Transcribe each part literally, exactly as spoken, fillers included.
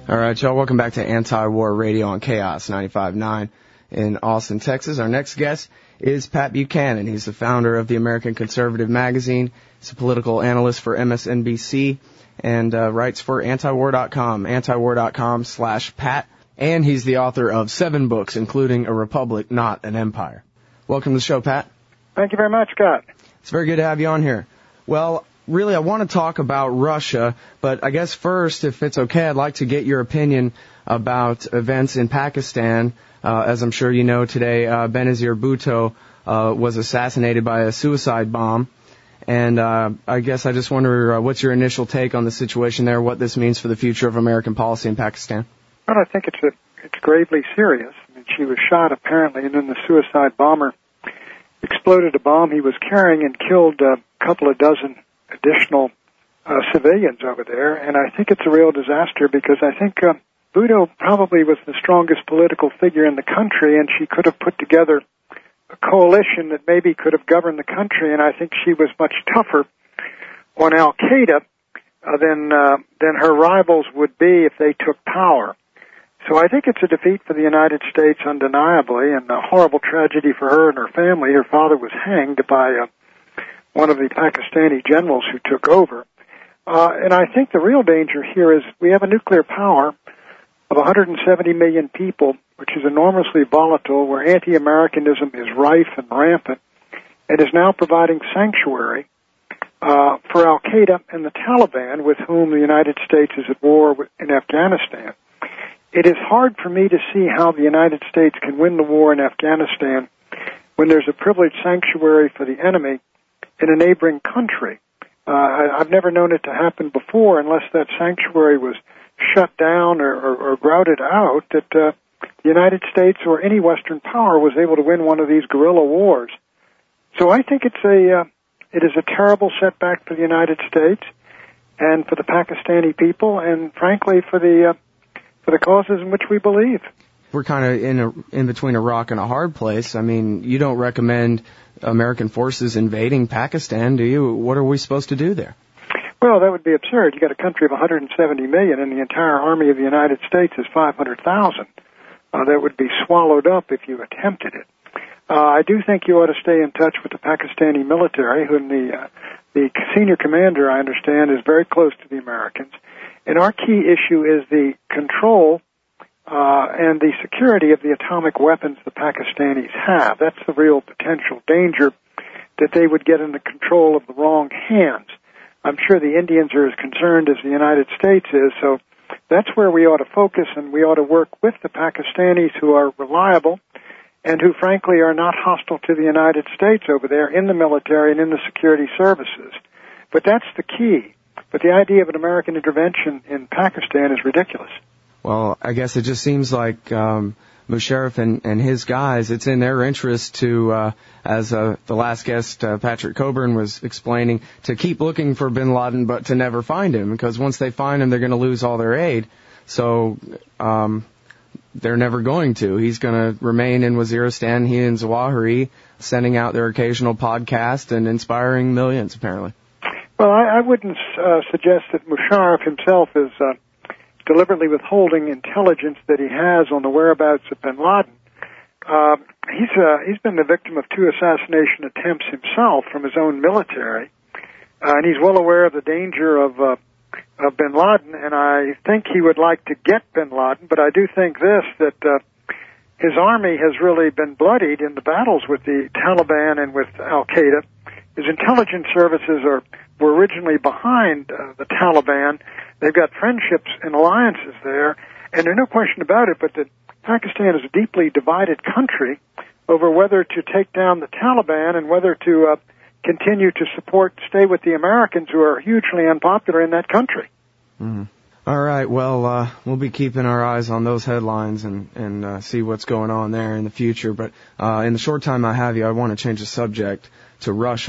All right, y'all, welcome back to Anti-War Radio on Chaos ninety-five point nine in Austin, Texas. Our next guest is Pat Buchanan. He's the founder of the American Conservative Magazine. He's a political analyst for M S N B C and uh, writes for antiwar dot com, antiwar dot com slash Pat. And he's the author of seven books, including A Republic, Not an Empire. Welcome to the show, Pat. Thank you very much, Scott. It's very good to have you on here. Well, really, I want to talk about Russia, but I guess first, if it's okay, I'd like to get your opinion about events in Pakistan. Uh, as I'm sure you know, today, uh, Benazir Bhutto uh, was assassinated by a suicide bomb. And uh, I guess I just wonder, uh, what's your initial take on the situation there, what this means for the future of American policy in Pakistan? Well, I think it's a, it's gravely serious. I mean, she was shot, apparently, and then the suicide bomber exploded a bomb he was carrying and killed a couple of dozen additional uh, civilians over there, and I think it's a real disaster because I think uh, Bhutto probably was the strongest political figure in the country, and she could have put together a coalition that maybe could have governed the country, and I think she was much tougher on Al-Qaeda uh, than, uh, than her rivals would be if they took power. So I think it's a defeat for the United States undeniably, and a horrible tragedy for her and her family. Her father was hanged by uh, one of the Pakistani generals who took over. Uh, and I think the real danger here is we have a nuclear power of one hundred seventy million people, which is enormously volatile, where anti-Americanism is rife and rampant, and is now providing sanctuary uh, for Al-Qaeda and the Taliban, with whom the United States is at war in Afghanistan. It is hard for me to see how the United States can win the war in Afghanistan when there's a privileged sanctuary for the enemy in a neighboring country. Uh, I, I've never known it to happen before unless that sanctuary was shut down or, or, or routed out, that uh, the United States or any Western power was able to win one of these guerrilla wars. So I think it's a, uh, it is a terrible setback for the United States and for the Pakistani people and, frankly, for the, uh, for the causes in which we believe. We're kind of in a, in between a rock and a hard place. I mean, you don't recommend American forces invading Pakistan, do you? What are we supposed to do there? Well, that would be absurd. You got a country of one hundred seventy million, and the entire army of the United States is five hundred thousand. Uh, that would be swallowed up if you attempted it. Uh, I do think you ought to stay in touch with the Pakistani military, whom the uh, the senior commander, I understand, is very close to the Americans. And our key issue is the control uh, and the security of the atomic weapons the Pakistanis have. That's the real potential danger, that they would get into control of the wrong hands. I'm sure the Indians are as concerned as the United States is, so that's where we ought to focus, and we ought to work with the Pakistanis who are reliable and who, frankly, are not hostile to the United States over there in the military and in the security services. But that's the key. But the idea of an American intervention in Pakistan is ridiculous. Well, I guess it just seems like um, Musharraf and, and his guys, it's in their interest to, uh, as uh, the last guest, uh, Patrick Coburn, was explaining, to keep looking for bin Laden but to never find him, because once they find him, they're going to lose all their aid. So um, they're never going to. He's going to remain in Waziristan, he and Zawahiri, sending out their occasional podcast and inspiring millions, apparently. Well, I, I wouldn't uh, suggest that Musharraf himself is uh, deliberately withholding intelligence that he has on the whereabouts of bin Laden. Uh, he's uh, he's been the victim of two assassination attempts himself from his own military, uh, and he's well aware of the danger of, uh, of bin Laden, and I think he would like to get bin Laden, but I do think this, that uh, his army has really been bloodied in the battles with the Taliban and with Al-Qaeda. His intelligence services are were originally behind uh, the Taliban. They've got friendships and alliances there, and there's no question about it, but that Pakistan is a deeply divided country over whether to take down the Taliban and whether to uh, continue to support, stay with the Americans, who are hugely unpopular in that country. Mm-hmm. All right, well, uh, we'll be keeping our eyes on those headlines and, and uh, see what's going on there in the future. But uh, in the short time I have you, I want to change the subject to Russia.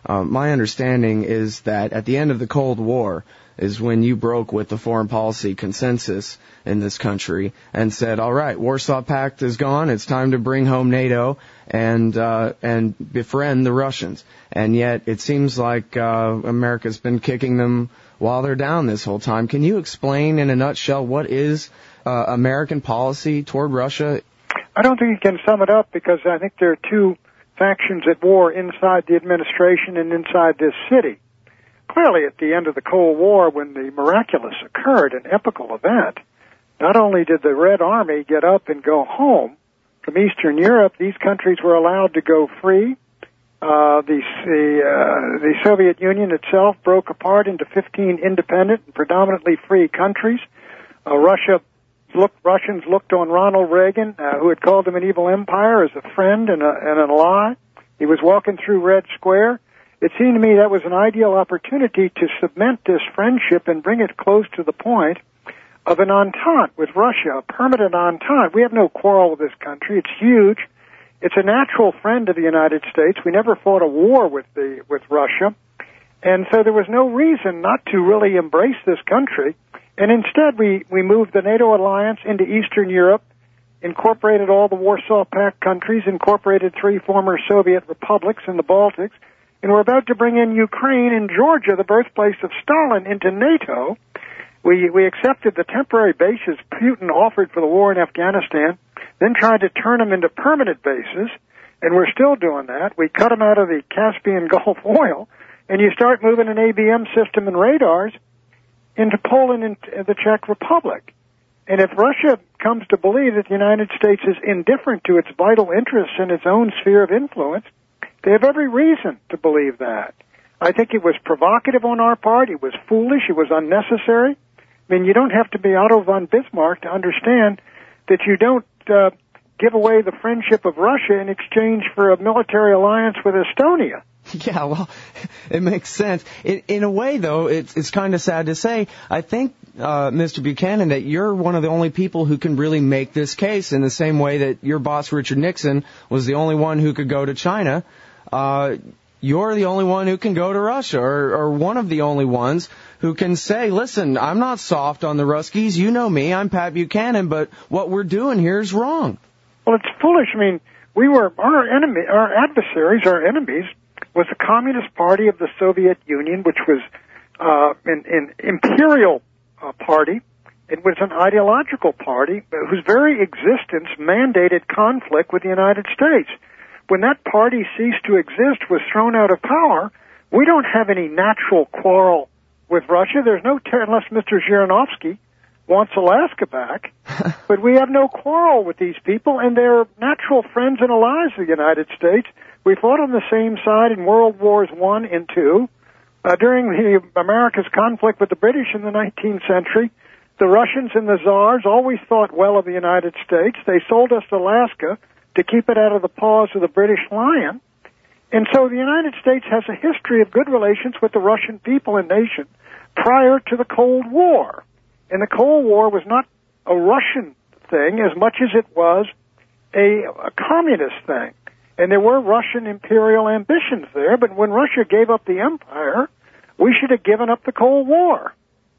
Uh, my understanding is that at the end of the Cold War is when you broke with the foreign policy consensus in this country and said, all right, Warsaw Pact is gone, it's time to bring home NATO and uh, and befriend the Russians. And yet it seems like uh, America's been kicking them while they're down this whole time. Can you explain in a nutshell what is uh, American policy toward Russia? I don't think you can sum it up because I think there are two factions at war inside the administration and inside this city. Clearly, at the end of the Cold War, when the miraculous occurred, an epical event, not only did the Red Army get up and go home from Eastern Europe, these countries were allowed to go free. Uh, the the, uh, the Soviet Union itself broke apart into fifteen independent and predominantly free countries. Uh, Russia looked, Russians looked on Ronald Reagan, uh, who had called them an evil empire, as a friend and, a, and an ally. He was walking through Red Square. It seemed to me that was an ideal opportunity to cement this friendship and bring it close to the point of an entente with Russia, a permanent entente. We have no quarrel with this country. It's huge. It's a natural friend of the United States. We never fought a war with the with Russia. And so there was no reason not to really embrace this country. And instead we, we moved the NATO alliance into Eastern Europe, incorporated all the Warsaw Pact countries, incorporated three former Soviet republics in the Baltics, and we're about to bring in Ukraine and Georgia, the birthplace of Stalin, into NATO. We, we accepted the temporary bases Putin offered for the war in Afghanistan, then tried to turn them into permanent bases, and we're still doing that. We cut them out of the Caspian Gulf oil, and you start moving an A B M system and radars into Poland and the Czech Republic. And if Russia comes to believe that the United States is indifferent to its vital interests in its own sphere of influence, they have every reason to believe that. I think it was provocative on our part. It was foolish. It was unnecessary. I mean, you don't have to be Otto von Bismarck to understand that you don't uh, give away the friendship of Russia in exchange for a military alliance with Estonia. Yeah, well, it makes sense. In, in a way, though, it's, it's kind of sad to say. I think, uh, Mister Buchanan, that you're one of the only people who can really make this case in the same way that your boss, Richard Nixon, was the only one who could go to China. Uh, you're the only one who can go to Russia, or, or one of the only ones who can say, listen, I'm not soft on the Ruskies. You know me. I'm Pat Buchanan, but what we're doing here is wrong. Well, it's foolish. I mean, we were, our enemy, our adversaries, our enemies, was the Communist Party of the Soviet Union, which was uh, an, an imperial uh, party. It was an ideological party whose very existence mandated conflict with the United States. When that party ceased to exist, was thrown out of power, we don't have any natural quarrel with Russia. There's no, ter- unless Mister Zhirinovsky wants Alaska back, but we have no quarrel with these people, and they're natural friends and allies of the United States. We fought on the same side in World Wars One and Two. Uh, during the America's conflict with the British in the nineteenth century, the Russians and the Tsars always thought well of the United States. They sold us Alaska to keep it out of the paws of the British Lion. And so the United States has a history of good relations with the Russian people and nation prior to the Cold War. And the Cold War was not a Russian thing as much as it was a, a communist thing. And there were Russian imperial ambitions there, but when Russia gave up the empire, we should have given up the Cold War.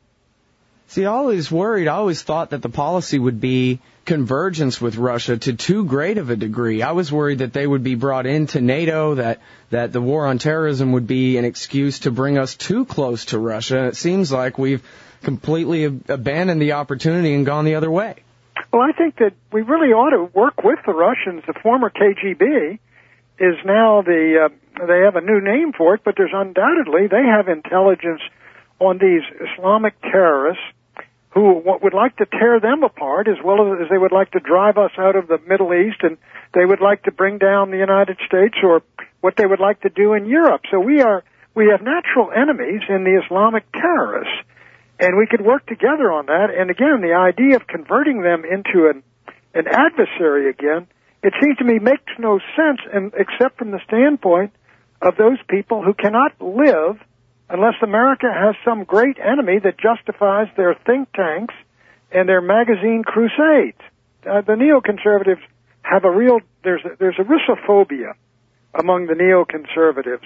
See, I always worried, I always thought that the policy would be convergence with Russia to too great of a degree. I was worried that they would be brought into NATO, that, that the war on terrorism would be an excuse to bring us too close to Russia. It seems like we've completely abandoned the opportunity and gone the other way. Well, I think that we really ought to work with the Russians. The former K G B is now the, uh, they have a new name for it, but there's undoubtedly, they have intelligence on these Islamic terrorists who would like to tear them apart as well as they would like to drive us out of the Middle East, and they would like to bring down the United States, or what they would like to do in Europe. So we are, we have natural enemies in the Islamic terrorists, and we could work together on that. And again, the idea of converting them into an, an adversary again, it seems to me makes no sense, and except from the standpoint of those people who cannot live unless America has some great enemy that justifies their think tanks and their magazine crusades. Uh, the neoconservatives have a real, there's a, there's a Russophobia among the neoconservatives.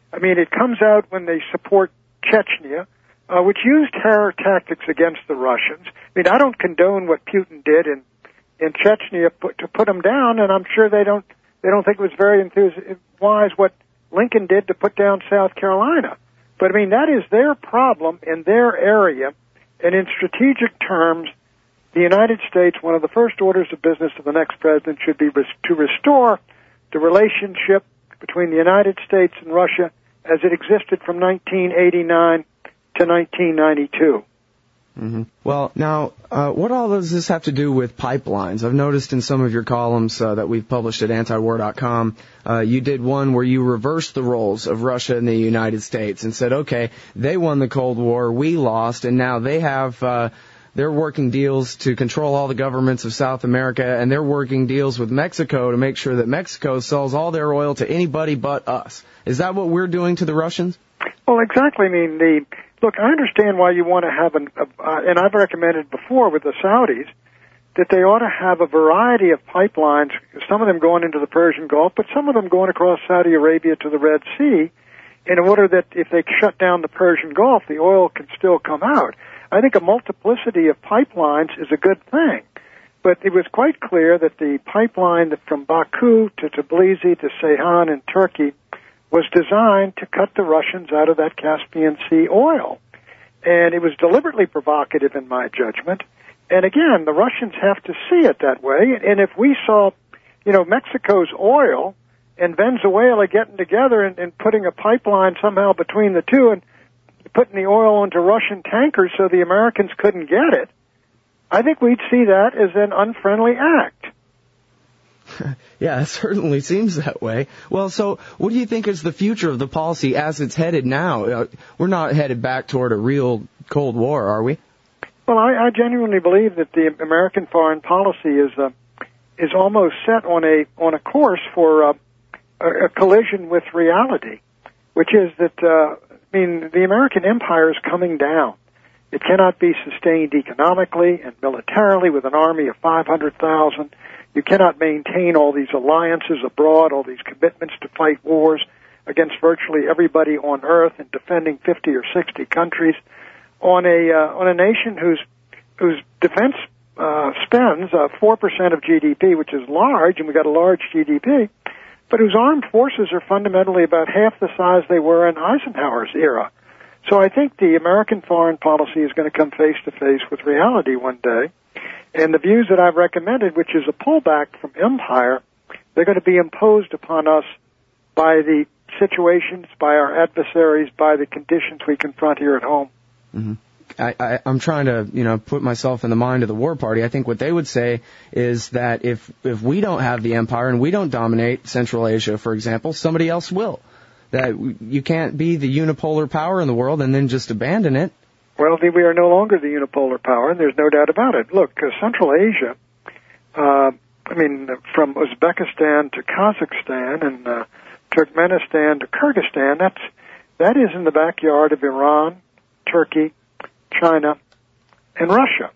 I mean, it comes out when they support Chechnya, uh, which used terror tactics against the Russians. I mean, I don't condone what Putin did in, in Chechnya put, to put them down, and I'm sure they don't, they don't think it was very enthusi- wise what Lincoln did to put down South Carolina. But I mean, that is their problem in their area, and in strategic terms, the United States, one of the first orders of business of the next president should be res- to restore the relationship between the United States and Russia as it existed from nineteen eighty-nine to nineteen ninety-two. Mm-hmm. Well, now, uh, what all does this have to do with pipelines? I've noticed in some of your columns uh, that we've published at anti war dot com, uh, you did one where you reversed the roles of Russia and the United States and said, okay, they won the Cold War, we lost, and now they have, uh, they're working deals to control all the governments of South America, and they're working deals with Mexico to make sure that Mexico sells all their oil to anybody but us. Is that what we're doing to the Russians? Well, exactly. I mean, the look, I understand why you want to have an, uh, and I've recommended before with the Saudis, that they ought to have a variety of pipelines, some of them going into the Persian Gulf, but some of them going across Saudi Arabia to the Red Sea, in order that if they shut down the Persian Gulf, the oil can still come out. I think a multiplicity of pipelines is a good thing. But it was quite clear that the pipeline that from Baku to Tbilisi to Ceyhan in Turkey was designed to cut the Russians out of that Caspian Sea oil. And it was deliberately provocative in my judgment. And again, the Russians have to see it that way. And if we saw, you know, Mexico's oil and Venezuela getting together and, and putting a pipeline somehow between the two and putting the oil into Russian tankers so the Americans couldn't get it, I think we'd see that as an unfriendly act. Yeah, it certainly seems that way. Well, so what do you think is the future of the policy as it's headed now? Uh, we're not headed back toward a real Cold War, are we? Well, I, I genuinely believe that the American foreign policy is uh, is almost set on a on a course for uh, a, a collision with reality, which is that uh, I mean the American empire is coming down. It cannot be sustained economically and militarily with an army of five hundred thousand. You cannot maintain all these alliances abroad, all these commitments to fight wars against virtually everybody on earth and defending fifty or sixty countries on a uh, on a nation whose whose defense uh, spends uh, four percent of G D P, which is large, and we got a large G D P, but whose armed forces are fundamentally about half the size they were in Eisenhower's era. So I think the American foreign policy is going to come face to face with reality one day. And the views that I've recommended, which is a pullback from empire, they're going to be imposed upon us by the situations, by our adversaries, by the conditions we confront here at home. Mm-hmm. I, I, I'm trying to, you know, put myself in the mind of the war party. I think what they would say is that if if we don't have the empire and we don't dominate Central Asia, for example, somebody else will. That you can't be the unipolar power in the world and then just abandon it. Well, we are no longer the unipolar power, and there's no doubt about it. Look, uh, Central Asia, uh, I mean, from Uzbekistan to Kazakhstan and uh, Turkmenistan to Kyrgyzstan, that's, that is in the backyard of Iran, Turkey, China, and Russia.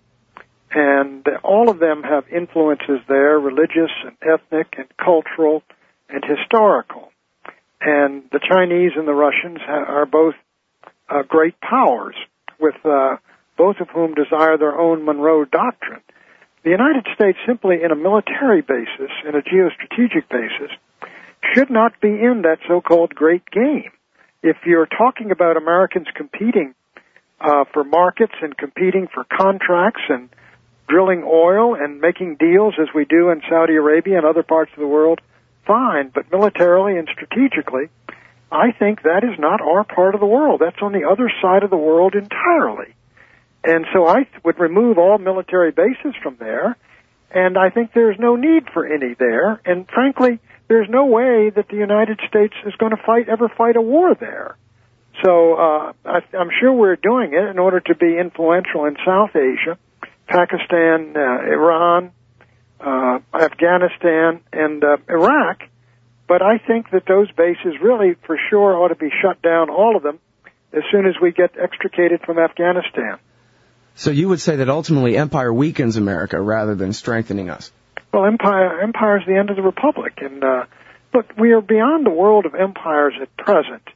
And all of them have influences there, religious and ethnic and cultural and historical. And the Chinese and the Russians ha- are both uh, great powers, with uh, both of whom desire their own Monroe Doctrine. The United States, simply in a military basis, in a geostrategic basis, should not be in that so-called great game. If you're talking about Americans competing uh, for markets and competing for contracts and drilling oil and making deals as we do in Saudi Arabia and other parts of the world, fine, but militarily and strategically, I think that is not our part of the world. That's on the other side of the world entirely. And so I would remove all military bases from there, and I think there's no need for any there. And frankly, there's no way that the United States is going to fight, ever fight a war there. So uh, I, I'm sure we're doing it in order to be influential in South Asia, Pakistan, uh, Iran, uh, Afghanistan, and uh, Iraq. But I think that those bases really, for sure, ought to be shut down, all of them, as soon as we get extricated from Afghanistan. So you would say that ultimately empire weakens America rather than strengthening us? Well, empire empire is the end of the republic. And uh, look, we are beyond the world of empires at present.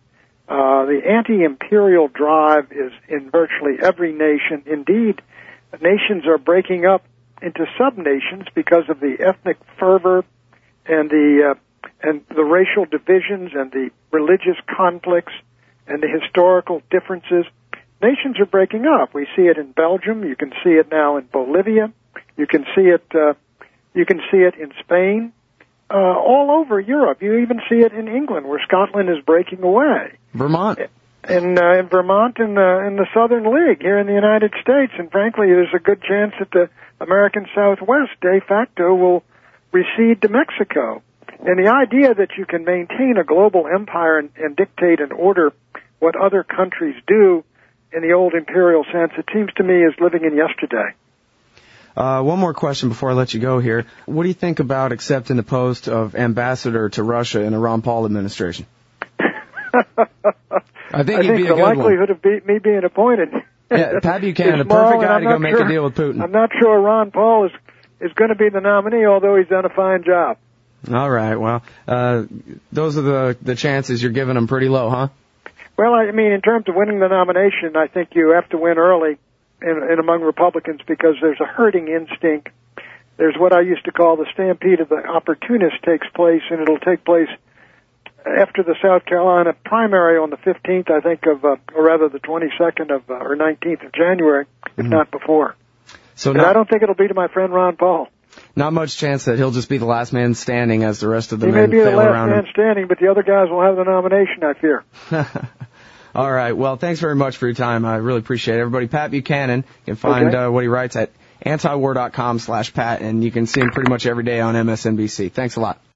Uh, the anti-imperial drive is in virtually every nation. Indeed, nations are breaking up into sub-nations because of the ethnic fervor and the uh, and the racial divisions and the religious conflicts and the historical differences. Nations are breaking up. We see it in Belgium. You can see it now in Bolivia. You can see it. Uh, you can see it in Spain. Uh, all over Europe. You even see it in England, where Scotland is breaking away. Vermont. In, uh, in Vermont and uh, in the Southern League here in the United States. And frankly, there's a good chance that the American Southwest de facto will recede to Mexico. And the idea that you can maintain a global empire and, and dictate and order what other countries do in the old imperial sense, it seems to me is living in yesterday. Uh, one more question before I let you go here. What do you think about accepting the post of ambassador to Russia in a Ron Paul administration? I think I he'd think be a the good likelihood one. of be, me being appointed. Yeah, Pat Buchanan, the small, perfect guy to go make sure, a deal with Putin. I'm not sure Ron Paul is is going to be the nominee, although he's done a fine job. All right, well, uh, those are the the chances. You're giving them pretty low, huh? Well, I mean, in terms of winning the nomination, I think you have to win early in, in among Republicans because there's a herding instinct. There's what I used to call the stampede of the opportunist takes place, and it'll take place after the South Carolina primary on the fifteenth, I think, of, uh, or rather the twenty-second of, uh, or nineteenth of January, if mm-hmm. not before. So and not, I don't think it'll be to my friend Ron Paul. Not much chance that he'll just be the last man standing as the rest of the he men may be the fail last around man him. standing, but the other guys will have the nomination, I fear. All right. Well, thanks very much for your time. I really appreciate it. Everybody, Pat Buchanan, you can find okay. uh, what he writes at antiwar dot com slash Pat, and you can see him pretty much every day on M S N B C. Thanks a lot.